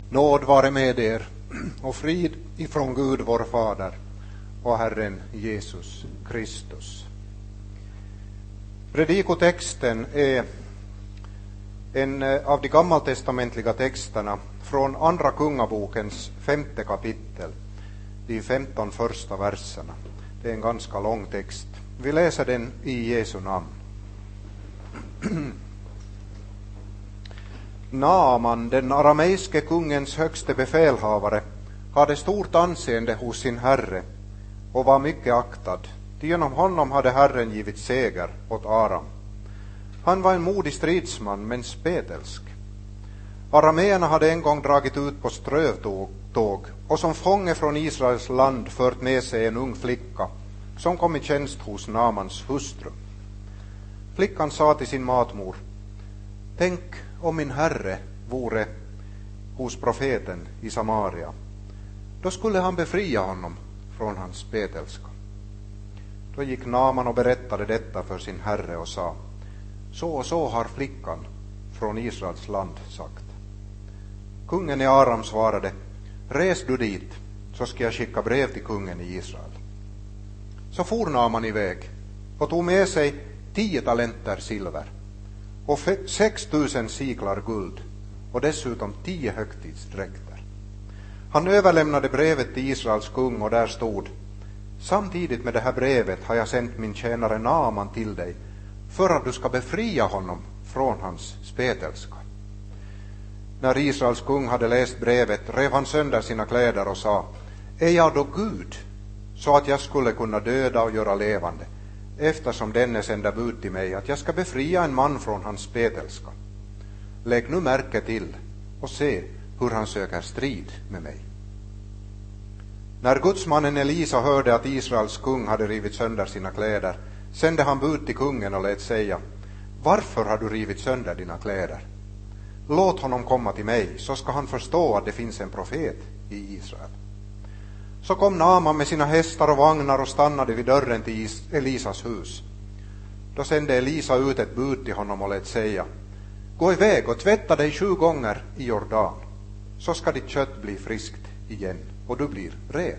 Nåd vare med er och frid ifrån Gud vår Fader och Herren Jesus Kristus. Predikotexten är en av de gammaltestamentliga texterna från Andra Kungabokens 5:e kapitel, de 15 första verserna. Det är en ganska lång text. Vi läser den i Jesu namn. Naaman, den arameiske kungens högste befälhavare, hade stort anseende hos sin herre och var mycket aktad. Genom honom hade Herren givit seger åt Aram. Han var en modig stridsman, men spetälsk. Arameerna hade en gång dragit ut på strövtåg och som fånge från Israels land fört med sig en ung flicka som kom i tjänst hos Naamans hustru. Flickan sa till sin matmor: "Tänk om min herre vore hos profeten i Samaria. Då skulle han befria honom från hans spetälska." Då gick Naaman och berättade detta för sin herre och sa: "Så och så har flickan från Israels land sagt." Kungen i Aram svarade: "Res du dit, så ska jag skicka brev till kungen i Israel." Så for Naaman iväg och tog med sig 10 talenter silver och 6000 siklar guld och dessutom 10 högtidsdräkter. Han överlämnade brevet till Israels kung och där stod: "Samtidigt med det här brevet har jag sänt min tjänare Naaman till dig för att du ska befria honom från hans spetälska." När Israels kung hade läst brevet rev han sönder sina kläder och sa: "Är jag då Gud, så att jag skulle kunna döda och göra levande, eftersom denne sänder bud till mig att jag ska befria en man från hans spetälska? Lägg nu märke till och se hur han söker strid med mig." När gudsmannen Elisa hörde att Israels kung hade rivit sönder sina kläder, sände han bud till kungen och lät säga: "Varför har du rivit sönder dina kläder? Låt honom komma till mig, så ska han förstå att det finns en profet i Israel." Så kom Naaman med sina hästar och vagnar och stannade vid dörren till Elisas hus. Då sände Elisa ut ett bud till honom och lät säga: "Gå iväg och tvätta dig 7 gånger i Jordan, så ska ditt kött bli friskt igen och du blir ren."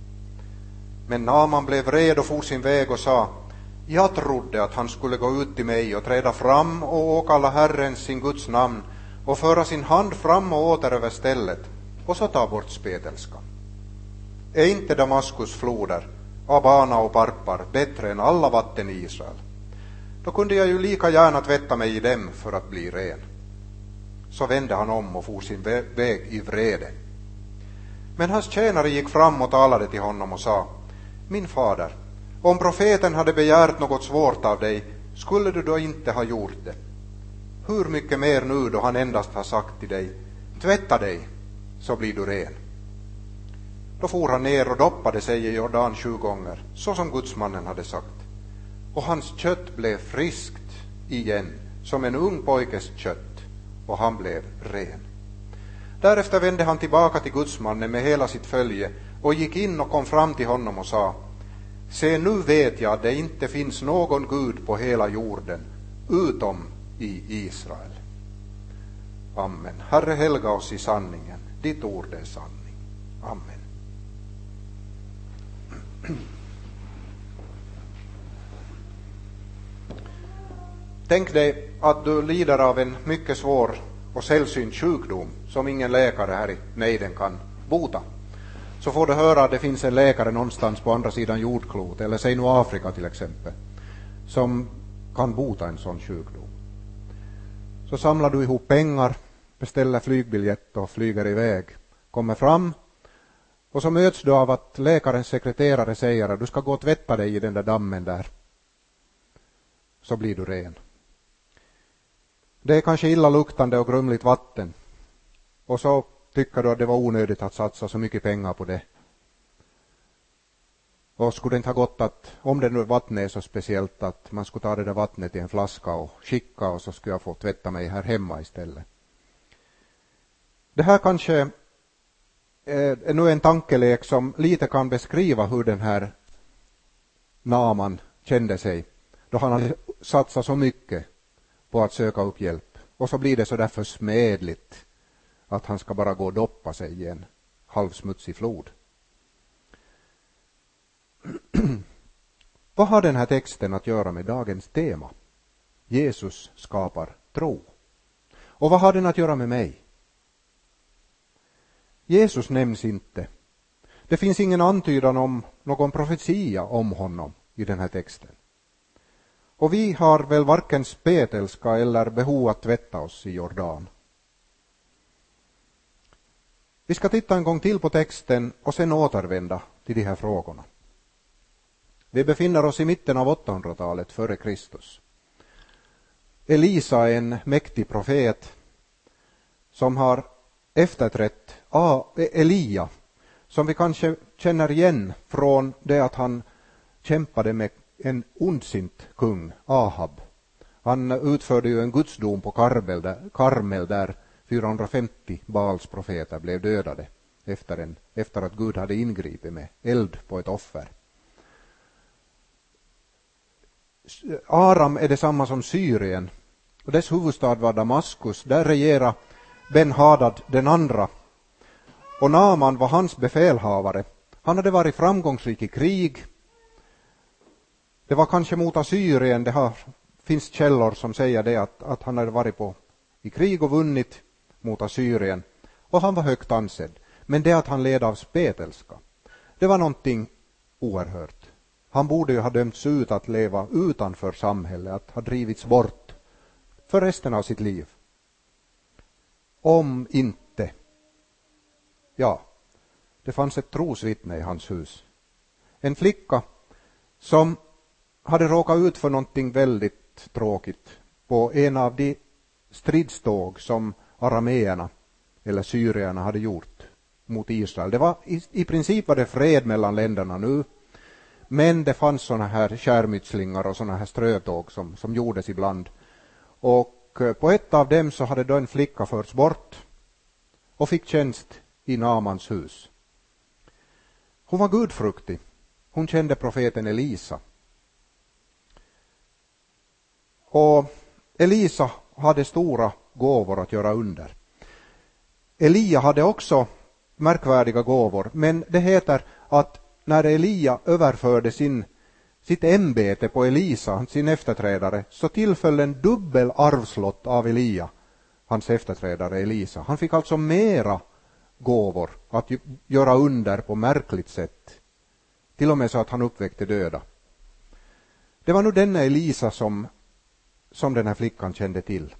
Men Naaman blev red och for sin väg och sa: "Jag trodde att han skulle gå ut till mig och träda fram och åkalla Herren sin Guds namn och föra sin hand fram och åter över stället och så ta bort spetälskan. Är inte Damaskus floder, Abana och Parpar bättre än alla vatten i Israel? Då kunde jag ju lika gärna tvätta mig i dem för att bli ren." Så vände han om och for sin väg i vrede. Men hans tjänare gick fram och talade till honom och sa: "Min fader, om profeten hade begärt något svårt av dig, skulle du då inte ha gjort det? Hur mycket mer nu då han endast har sagt till dig: tvätta dig, så blir du ren." Då for han ner och doppade sig i Jordan 7 gånger, så som gudsmannen hade sagt. Och hans kött blev friskt igen, som en ung pojkes kött, och han blev ren. Därefter vände han tillbaka till gudsmannen med hela sitt följe och gick in och kom fram till honom och sa: "Se, nu vet jag att det inte finns någon Gud på hela jorden utom i Israel." Amen. Herre, helga oss i sanningen. Ditt ord är sanning. Amen. Tänk dig att du lider av en mycket svår och sällsynt sjukdom som ingen läkare här i nejden kan bota. Så får du höra att det finns en läkare någonstans på andra sidan jordklot, eller säg nu Afrika till exempel, som kan bota en sån sjukdom. Så samlar du ihop pengar, beställer flygbiljett och flyger iväg, kommer fram och så möts du av att läkarens sekreterare säger att du ska gå och tvätta dig i den där dammen där, så blir du ren. Det är kanske illaluktande och grumligt vatten, och så tycker du att det var onödigt att satsa så mycket pengar på det. Och skulle det inte ha gått att, om det nu vattnet är så speciellt, att man skulle ta det där vattnet i en flaska och skicka, och så skulle jag få tvätta mig här hemma istället. Det här kanske är nu en tankelek som lite kan beskriva hur den här Naaman kände sig då han hade satsat så mycket på att söka upp hjälp. Och så blir det så där försmädligt att han ska bara gå och doppa sig i en halvsmutsig flod. Vad har den här texten att göra med dagens tema? Jesus skapar tro. Och vad har den att göra med mig? Jesus nämns inte. Det finns ingen antydan om någon profetia om honom i den här texten. Och vi har väl varken spetälska eller behov att tvätta oss i Jordan. Vi ska titta en gång till på texten och sen återvända till de här frågorna. Vi befinner oss i mitten av 800-talet före Kristus. Elisa är en mäktig profet som har efterträtt Elia, som vi kanske känner igen från det att han kämpade med en ondsint kung, Ahab. Han utförde ju en gudsdom på Karmel där 450 Baals profeter blev dödade efter att Gud hade ingripit med eld på ett offer. Aram är detsamma som Syrien, och dess huvudstad var Damaskus. Där regerade Ben-Hadad den andra, och Naaman var hans befälhavare. Han hade varit framgångsrik i krig. Det var kanske mot Assyrien. Finns källor som säger det att han hade varit i krig och vunnit mot Assyrien, och han var högt ansedd. Men det att han led av spetälska, det var någonting oerhört. Han borde ju ha dömts ut att leva utanför samhället, att ha drivits bort för resten av sitt liv. Om inte. Ja, det fanns ett trosvittne i hans hus. En flicka som hade råkat ut för någonting väldigt tråkigt på en av de stridståg som arameerna eller syrierna hade gjort mot Israel. Det var i princip var det fred mellan länderna nu. Men det fanns såna här skärmytslingar och såna här strövtåg som gjordes ibland. Och på ett av dem så hade då en flicka förts bort och fick tjänst i Naamans hus. Hon var gudfruktig. Hon kände profeten Elisa. Och Elisa hade stora gåvor att göra under. Elia hade också märkvärdiga gåvor, men det heter att när Elia överförde sitt ämbete på Elisa, sin efterträdare, så tillföll en dubbel arvslott av Elia, hans efterträdare Elisa. Han fick alltså mera gåvor att göra under på märkligt sätt. Till och med så att han uppväckte döda. Det var nu denna Elisa som den här flickan kände till.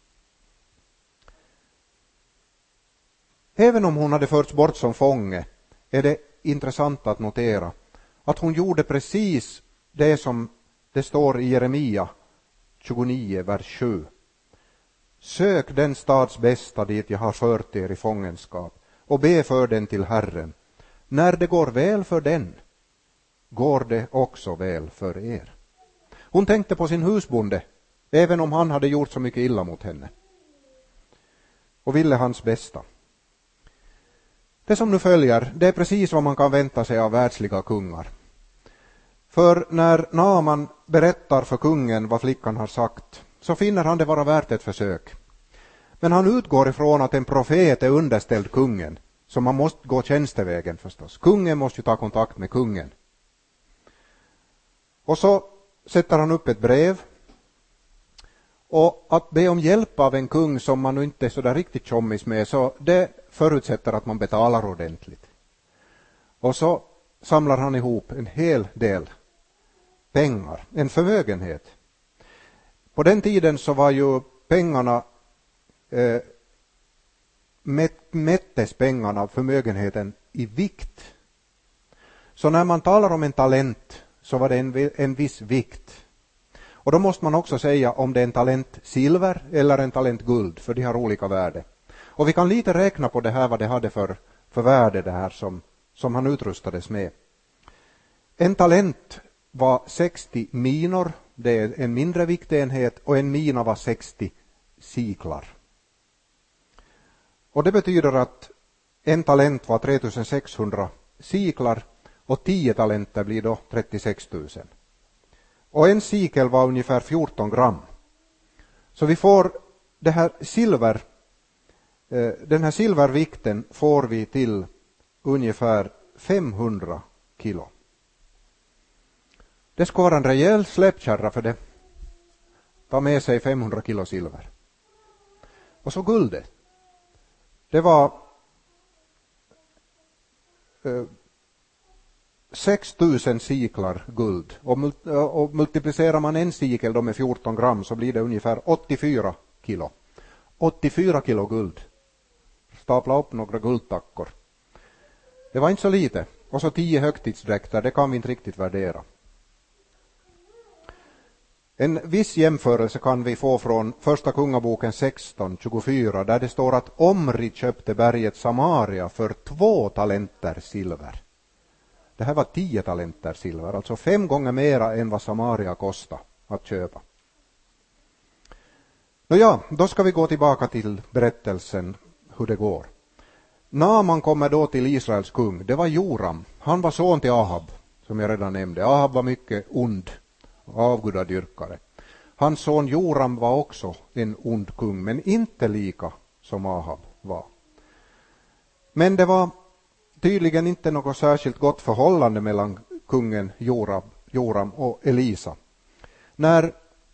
Även om hon hade förts bort som fånge är det intressant att notera att hon gjorde precis det som det står i Jeremia 29, vers 7. Sök den stads bästa dit jag har fört er i fångenskap och be för den till Herren. När det går väl för den, går det också väl för er. Hon tänkte på sin husbonde, även om han hade gjort så mycket illa mot henne, och ville hans bästa. Det som nu följer, det är precis vad man kan vänta sig av världsliga kungar. För när Naaman berättar för kungen vad flickan har sagt, så finner han det vara värt ett försök. Men han utgår ifrån att en profet är underställd kungen, så man måste gå tjänstevägen förstås. Kungen måste ju ta kontakt med kungen. Och så sätter han upp ett brev. Och att be om hjälp av en kung som man nu inte är så där riktigt tjommis med, så det förutsätter att man betalar ordentligt. Och så samlar han ihop en hel del pengar, en förmögenhet. På den tiden så var ju pengarna, mättes pengarna, förmögenheten i vikt. Så när man talar om en talent så var det en viss vikt. Och då måste man också säga om det är en talent silver eller en talent guld, för de har olika värde. Och vi kan lite räkna på det här, vad det hade för värde det här som han utrustades med. En talent var 60 minor, det är en mindre viktenhet, och en mina var 60 siklar. Och det betyder att en talent var 3600 siklar och 10 talenter blir då 36 000. Och en sikel var ungefär 14 gram. Så vi får det här silver Den här silvervikten får vi till ungefär 500 kilo. Det ska vara en rejäl släpkärra för det. Ta med sig 500 kilo silver. Och så guldet. Det var 6000 siklar guld. Och multiplicerar man en sikel då med 14 gram så blir det ungefär 84 kilo. 84 kilo guld. Stapla upp några guldtackor. Det var inte så lite. Och så 10 högtidsdräkter, det kan vi inte riktigt värdera. En viss jämförelse kan vi få från första kungaboken 16:24 där det står att Omri köpte berget Samaria för 2 talenter silver. Det här var 10 talenter silver, alltså 5 gånger mera än vad Samaria kostade att köpa. Nåja, då ska vi gå tillbaka till berättelsen hur det går. Naaman kommer då till Israels kung. Det var Joram. Han var son till Ahab, som jag redan nämnde. Ahab var mycket ond, avgudadyrkare. Hans son Joram var också en ond kung, men inte lika som Ahab var. Men det var tydligen inte något särskilt gott förhållande mellan kungen Joram och Elisa. När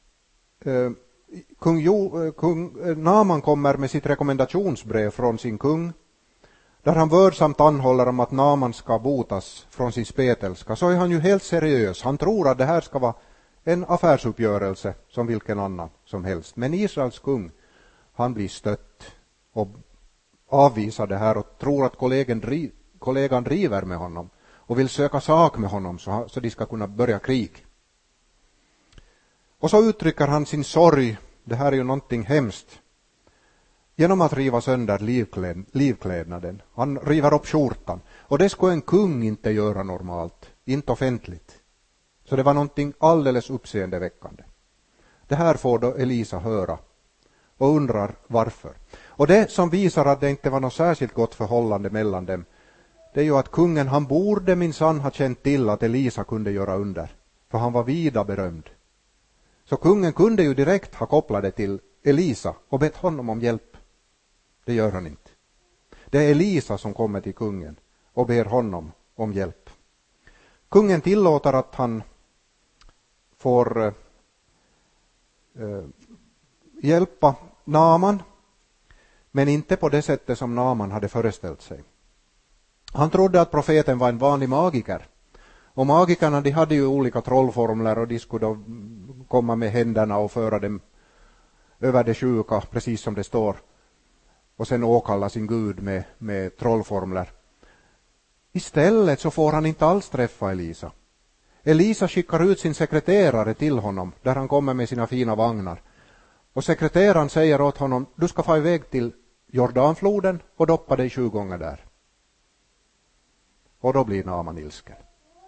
kung Naaman kommer med sitt rekommendationsbrev från sin kung, där han vördsamt anhåller om att Naaman ska botas från sin spetälska, så är han ju helt seriös. Han tror att det här ska vara en affärsuppgörelse som vilken annan som helst. Men Israels kung, han blir stött och avvisar det här och tror att kollegan driver med honom och vill söka sak med honom så de ska kunna börja krig. Och så uttrycker han sin sorg, det här är ju någonting hemskt, genom att riva sönder livklädnaden. Han river upp skjortan. Och det skulle en kung inte göra normalt, inte offentligt. Så det var någonting alldeles uppseendeväckande. Det här får då Elisa höra och undrar varför. Och det som visar att det inte var något särskilt gott förhållande mellan dem, det är ju att kungen, han borde minsann ha känt till att Elisa kunde göra under. För han var vida berömd. Så kungen kunde ju direkt ha kopplat det till Elisa och bett honom om hjälp. Det gör han inte. Det är Elisa som kommer till kungen och ber honom om hjälp. Kungen tillåter att han får hjälpa Naaman, men inte på det sättet som Naaman hade föreställt sig. Han trodde att profeten var en vanlig magiker. Och magikerna, de hade ju olika trollformler och de skulle då komma med händerna och föra dem över det sjuka, precis som det står. Och sen åkalla sin gud med trollformler. Istället så får han inte alls träffa Elisa. Elisa skickar ut sin sekreterare till honom där han kommer med sina fina vagnar. Och sekreteraren säger åt honom, du ska få iväg till Jordanfloden och doppa dig 20 gånger där. Och då blir Naaman ilsken.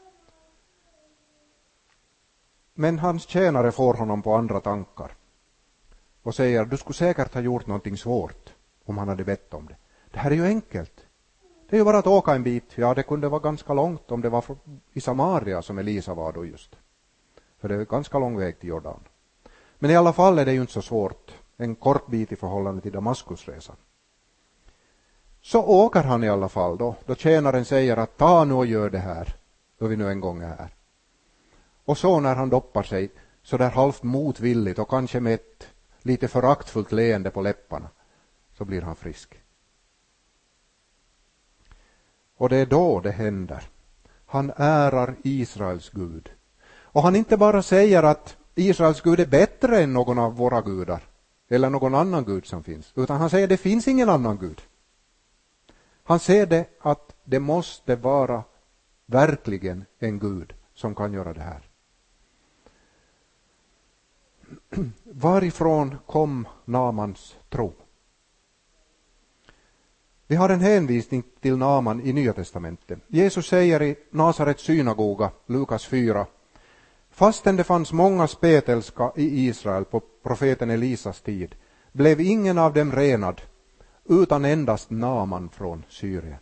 Men hans tjänare får honom på andra tankar. Och säger, du skulle säkert ha gjort någonting svårt om han hade bett om det. Det här är ju enkelt. Det är ju bara att åka en bit. Ja, det kunde vara ganska långt om det var i Samaria som Elisa var då just. För det är ganska lång väg till Jordan. Men i alla fall är det ju inte så svårt. En kort bit i förhållande till Damaskusresan. Så åker han i alla fall då. Då tjänaren säger att ta nu och gör det här. Då vi nu en gång är här. Och så när han doppar sig så där halvt motvilligt och kanske med ett lite föraktfullt leende på läpparna, så blir han frisk. Och det är då det händer. Han ärar Israels Gud. Och han inte bara säger att Israels Gud är bättre än någon av våra gudar eller någon annan gud som finns, utan han säger att det finns ingen annan gud. Han säger det att det måste vara verkligen en Gud som kan göra det här. Varifrån kom Naamans tro? Vi har en hänvisning till Naaman i Nya testamentet. Jesus säger i Nasarets synagoga, Lukas 4, fastän det fanns många spetälska i Israel på profeten Elisas tid, blev ingen av dem renad, utan endast Naaman från Syrien.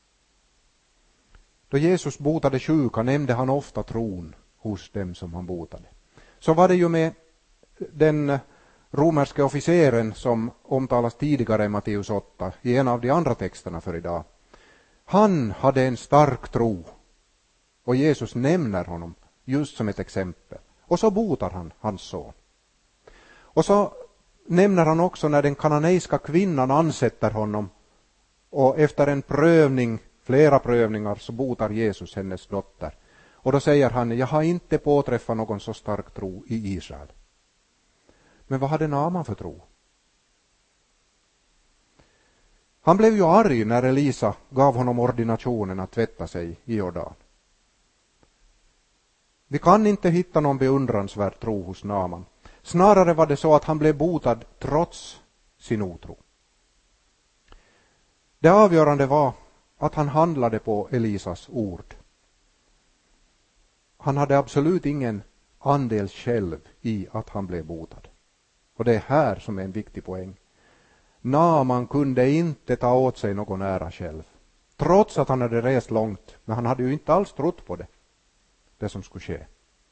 Då Jesus botade sjuka nämnde han ofta tron hos dem som han botade. Så var det ju med den romerske officeren som omtalas tidigare i Matteus 8 i en av de andra texterna för idag. Han hade en stark tro och Jesus nämner honom just som ett exempel. Och så botar han hans son. Och så nämner han också när den kananeiska kvinnan ansätter honom och efter en prövning, flera prövningar, så botar Jesus hennes dotter. Och då säger han, jag har inte påträffat någon så stark tro i Israel. Men vad hade Naaman för tro? Han blev ju arg när Elisa gav honom ordinationen att tvätta sig i Jordan. Vi kan inte hitta någon beundransvärd tro hos Naaman. Snarare var det så att han blev botad trots sin otro. Det avgörande var att han handlade på Elisas ord. Han hade absolut ingen andel själv i att han blev botad. Och det är här som är en viktig poäng. Naaman kunde inte ta åt sig någon ära själv. Trots att han hade rest långt. Men han hade ju inte alls trott på det som skulle ske.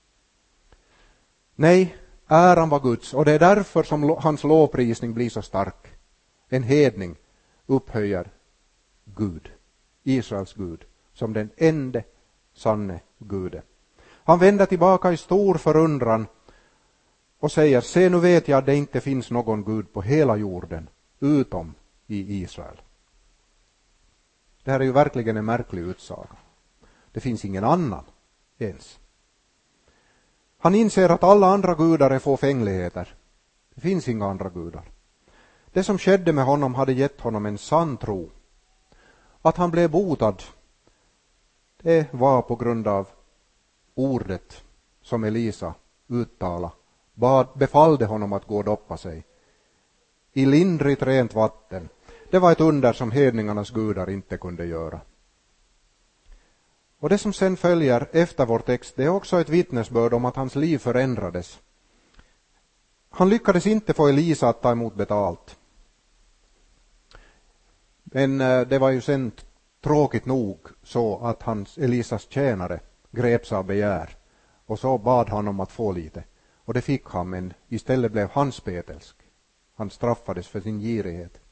Nej, äran var Guds. Och det är därför som hans lovprisning blir så stark. En hedning upphöjer Gud, Israels Gud, som den enda sanne Guden. Han vänder tillbaka i stor förundran och säger, se nu vet jag att det inte finns någon Gud på hela jorden utom i Israel. Det här är ju verkligen en märklig utsaga. Det finns ingen annan ens. Han inser att alla andra gudar är fåfängligheter. Det finns inga andra gudar. Det som skedde med honom hade gett honom en sann tro. Att han blev botad, det var på grund av ordet som Elisa uttalade. Befallde honom att gå och doppa sig i lindrigt rent vatten. Det var ett under som hedningarnas gudar inte kunde göra. Och det som sen följer efter vår text, det är också ett vittnesbörd om att hans liv förändrades. Han lyckades inte få Elisa att ta emot betalt. Men det var ju sen tråkigt nog så att Elisas tjänare greps av begär. Och så bad han om att få lite. Och det fick han, men istället blev han spetälsk. Han straffades för sin girighet.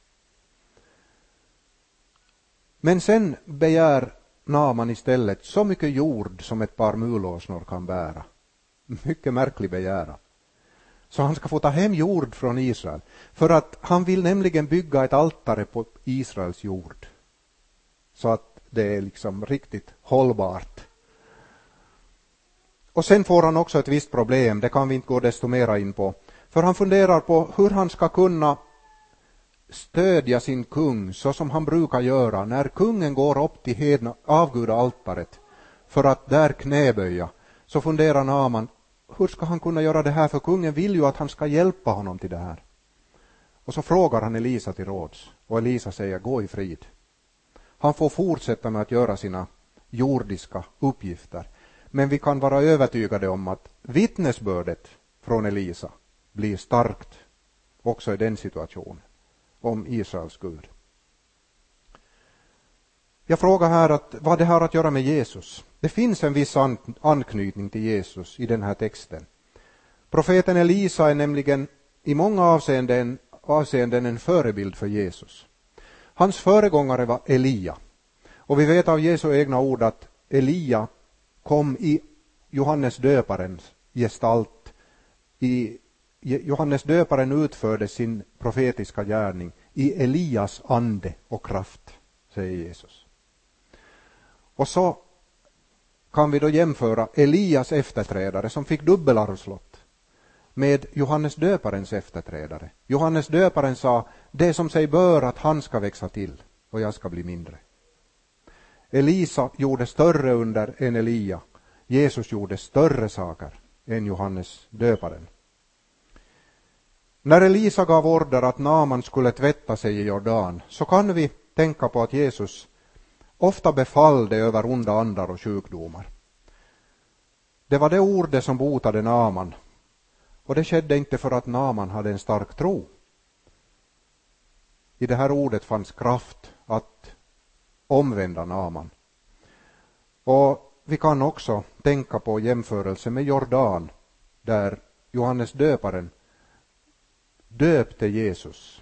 Men sen begär Naaman istället så mycket jord som ett par mulåsnor kan bära. Mycket märklig begäran. Så han ska få ta hem jord från Israel. För att han vill nämligen bygga ett altare på Israels jord. Så att det är liksom riktigt hållbart. Och sen får han också ett visst problem. Det kan vi inte gå desto mera in på. För han funderar på hur han ska kunna stödja sin kung så som han brukar göra. När kungen går upp till avgudaaltaret för att där knäböja, så funderar Naaman, hur ska han kunna göra det här? För kungen vill ju att han ska hjälpa honom till det här. Och så frågar han Elisa till råds. Och Elisa säger, gå i frid. Han får fortsätta med att göra sina jordiska uppgifter. Men vi kan vara övertygade om att vittnesbördet från Elisa blir starkt också i den situationen om Israels Gud. Jag frågar här vad det har att göra med Jesus. Det finns en viss anknytning till Jesus i den här texten. Profeten Elisa är nämligen i många avseenden en förebild för Jesus. Hans föregångare var Elia. Och vi vet av Jesu egna ord att Elia kom i Johannes döparens gestalt. Johannes döparen utförde sin profetiska gärning i Elias ande och kraft, säger Jesus. Och så kan vi då jämföra Elias efterträdare som fick dubbelarvslott med Johannes döparens efterträdare. Johannes döparen sa, det som sig bör att han ska växa till och jag ska bli mindre. Elisa gjorde större under än Elia. Jesus gjorde större saker än Johannes döparen. När Elisa gav order att Naaman skulle tvätta sig i Jordan, så kan vi tänka på att Jesus ofta befallde över onda andar och sjukdomar. Det var det ordet som botade Naaman. Och det skedde inte för att Naaman hade en stark tro. I det här ordet fanns kraft att omvända Naaman. Och vi kan också tänka på jämförelse med Jordan, där Johannes döparen döpte Jesus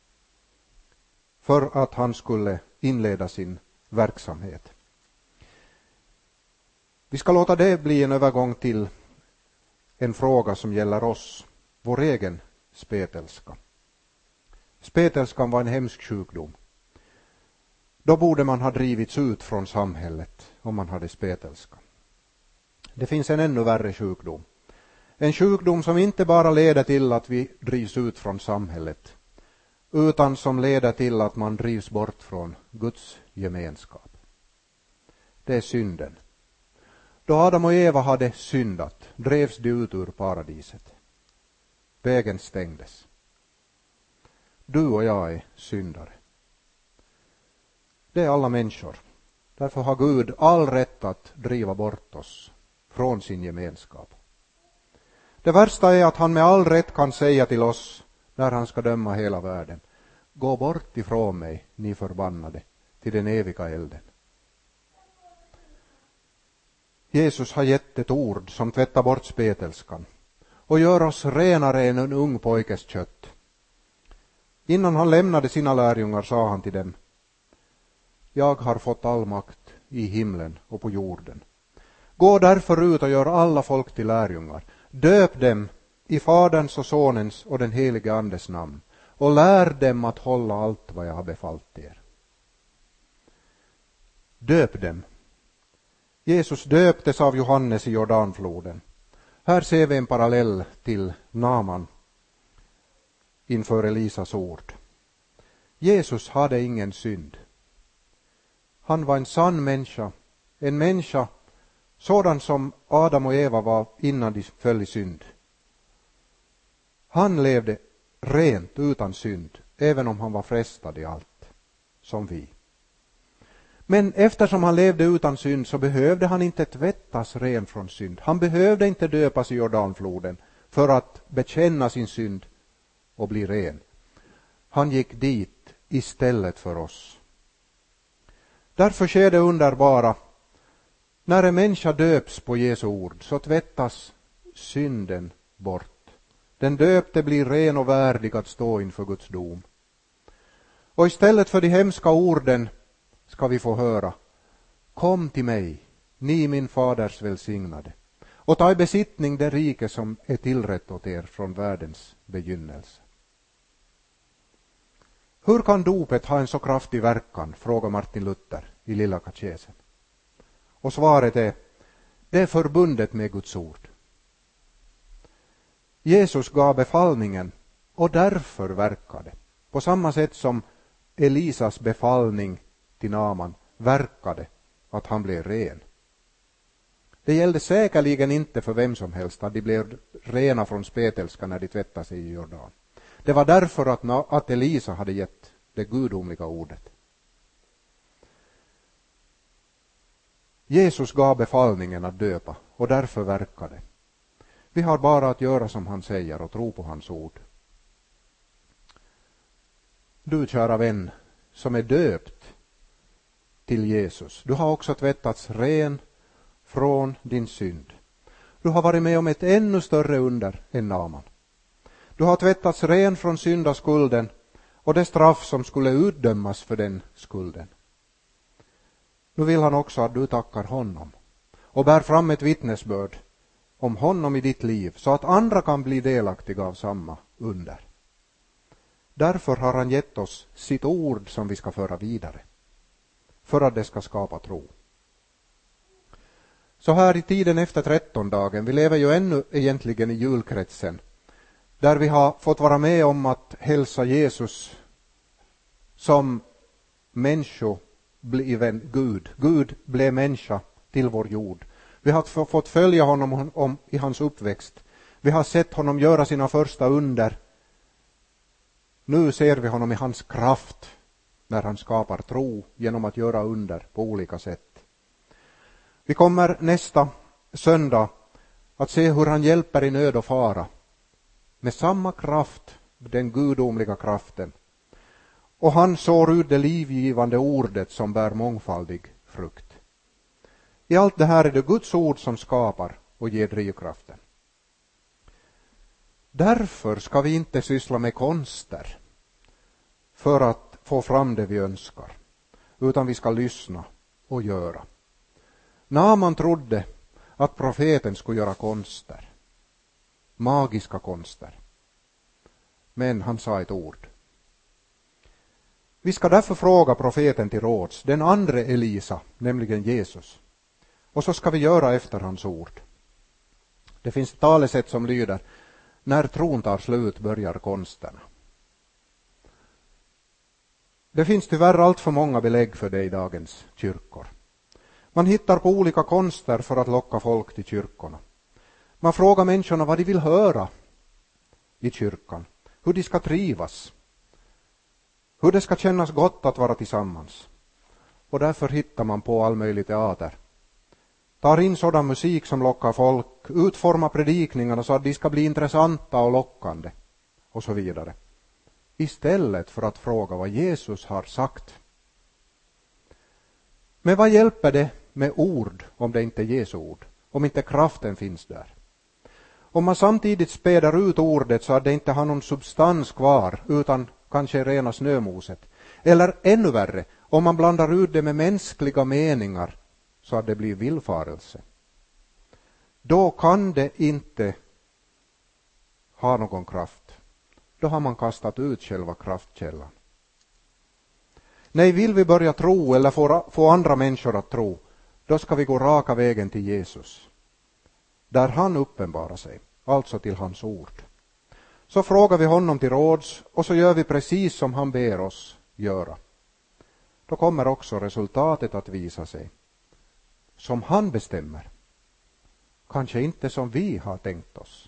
för att han skulle inleda sin verksamhet. Vi ska låta det bli en övergång till en fråga som gäller oss, vår egen spetälska. Spetälskan var en hemsk sjukdom. Då borde man ha drivits ut från samhället om man hade spetälska. Det finns en ännu värre sjukdom. En sjukdom som inte bara leder till att vi drivs ut från samhället, utan som leder till att man drivs bort från Guds gemenskap. Det är synden. Då Adam och Eva hade syndat drevs de ut ur paradiset. Vägen stängdes. Du och jag är syndare. Det är alla människor. Därför har Gud all rätt att driva bort oss från sin gemenskap. Det värsta är att han med all rätt kan säga till oss när han ska döma hela världen: gå bort ifrån mig, ni förbannade, till den eviga elden. Jesus har gett ett ord som tvättar bort spetälskan och gör oss renare än en ung pojkes kött. Innan han lämnade sina lärjungar sa han till dem: jag har fått all makt i himlen och på jorden. Gå därför ut och gör alla folk till lärjungar. Döp dem i Faderns och Sonens och den helige Andes namn och lär dem att hålla allt vad jag har befallt er. Döp dem. Jesus döptes av Johannes i Jordanfloden. Här ser vi en parallell till Naaman inför Elisas ord. Jesus hade ingen synd. Han var en sann människa, en människa sådan som Adam och Eva var innan de föll i synd. Han levde rent utan synd, även om han var frestad i allt, som vi. Men eftersom han levde utan synd så behövde han inte tvättas ren från synd. Han behövde inte döpas i Jordanfloden för att bekänna sin synd och bli ren. Han gick dit istället för oss. Därför sker det underbara. När en människa döps på Jesu ord så tvättas synden bort. Den döpte blir ren och värdig att stå inför Guds dom. Och istället för de hemska orden ska vi få höra: kom till mig, ni min faders välsignade, och ta i besittning det rike som är tillrätt åt er från världens begynnelse. Hur kan dopet ha en så kraftig verkan, frågar Martin Luther i Lilla katekesen. Och svaret är: det är förbundet med Guds ord. Jesus gav befallningen och därför verkade. På samma sätt som Elisas befallning till Naaman verkade att han blev ren. Det gällde säkerligen inte för vem som helst att de blev rena från spetälska när de tvättade sig i Jordan. Det var därför att Elisa hade gett det gudomliga ordet. Jesus gav befallningen att döpa och därför verkade. Vi har bara att göra som han säger och tro på hans ord. Du, kära vän, som är döpt till Jesus, du har också tvättats ren från din synd. Du har varit med om ett ännu större under än Naaman. Du har tvättats ren från syndaskulden och det straff som skulle utdömas för den skulden. Nu vill han också att du tackar honom och bär fram ett vittnesbörd om honom i ditt liv så att andra kan bli delaktiga av samma under. Därför har han gett oss sitt ord som vi ska föra vidare, för att det ska skapa tro. Så här i tiden efter 13-dagen, vi lever ju ännu egentligen i julkretsen, där vi har fått vara med om att hälsa Jesus som människobliven Gud. Gud blev människa till vår jord. Vi har fått följa honom i hans uppväxt. Vi har sett honom göra sina första under. Nu ser vi honom i hans kraft när han skapar tro genom att göra under på olika sätt. Vi kommer nästa söndag att se hur han hjälper i nöd och fara med samma kraft, den gudomliga kraften. Och han sår ut det livgivande ordet som bär mångfaldig frukt. I allt det här är det Guds ord som skapar och ger drivkraften. Därför ska vi inte syssla med konster för att få fram det vi önskar, utan vi ska lyssna och göra. Naaman trodde att profeten skulle göra konster, magiska konster. Men han sa ett ord. Vi ska därför fråga profeten till råds, den andra Elisa, nämligen Jesus. Och så ska vi göra efter hans ord. Det finns ett talesätt som lyder: när tron tar slut börjar konsterna. Det finns tyvärr allt för många belägg för det i dagens kyrkor. Man hittar på olika konster för att locka folk till kyrkorna. Man frågar människorna vad de vill höra i kyrkan, hur de ska trivas, hur det ska kännas gott att vara tillsammans. Och därför hittar man på all möjlig teater. Tar in sådan musik som lockar folk, utformar predikningarna så att de ska bli intressanta och lockande och så vidare. Istället för att fråga vad Jesus har sagt. Men vad hjälper det med ord om det inte är Jesu ord, om inte kraften finns där? Om man samtidigt späder ut ordet så att det inte har någon substans kvar utan kanske rena snömoset. Eller ännu värre, om man blandar ut det med mänskliga meningar så att det blir villfarelse. Då kan det inte ha någon kraft. Då har man kastat ut själva kraftkällan. Nej, vill vi börja tro eller få andra människor att tro, då ska vi gå raka vägen till Jesus. Där han uppenbarar sig, alltså till hans ord. Så frågar vi honom till råds och så gör vi precis som han ber oss göra. Då kommer också resultatet att visa sig. Som han bestämmer. Kanske inte som vi har tänkt oss.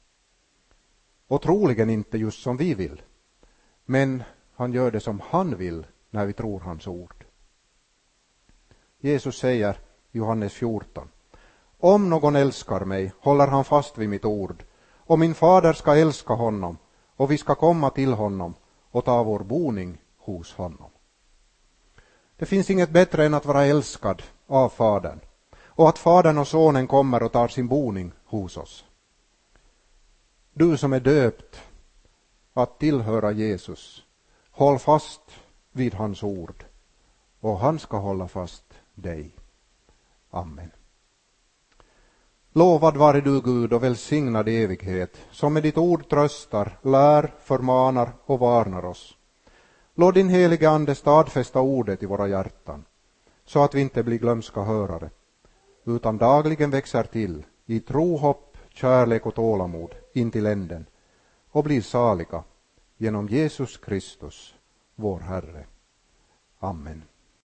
Och troligen inte just som vi vill. Men han gör det som han vill när vi tror hans ord. Jesus säger i Johannes 14: om någon älskar mig håller han fast vid mitt ord. Och min fader ska älska honom och vi ska komma till honom och ta vår boning hos honom. Det finns inget bättre än att vara älskad av fadern. Och att fadern och sonen kommer och tar sin boning hos oss. Du som är döpt att tillhöra Jesus, håll fast vid hans ord. Och han ska hålla fast dig. Amen. Lovad vare du Gud och välsignad i evighet, som med ditt ord tröstar, lär, förmanar och varnar oss. Låt din helige ande stadfästa ordet i våra hjärtan, så att vi inte blir glömska hörare, utan dagligen växer till i tro, hopp, kärlek och tålamod in till änden och blir saliga genom Jesus Kristus, vår Herre. Amen.